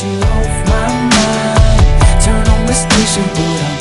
you off my mind. Turn on the station, but I'm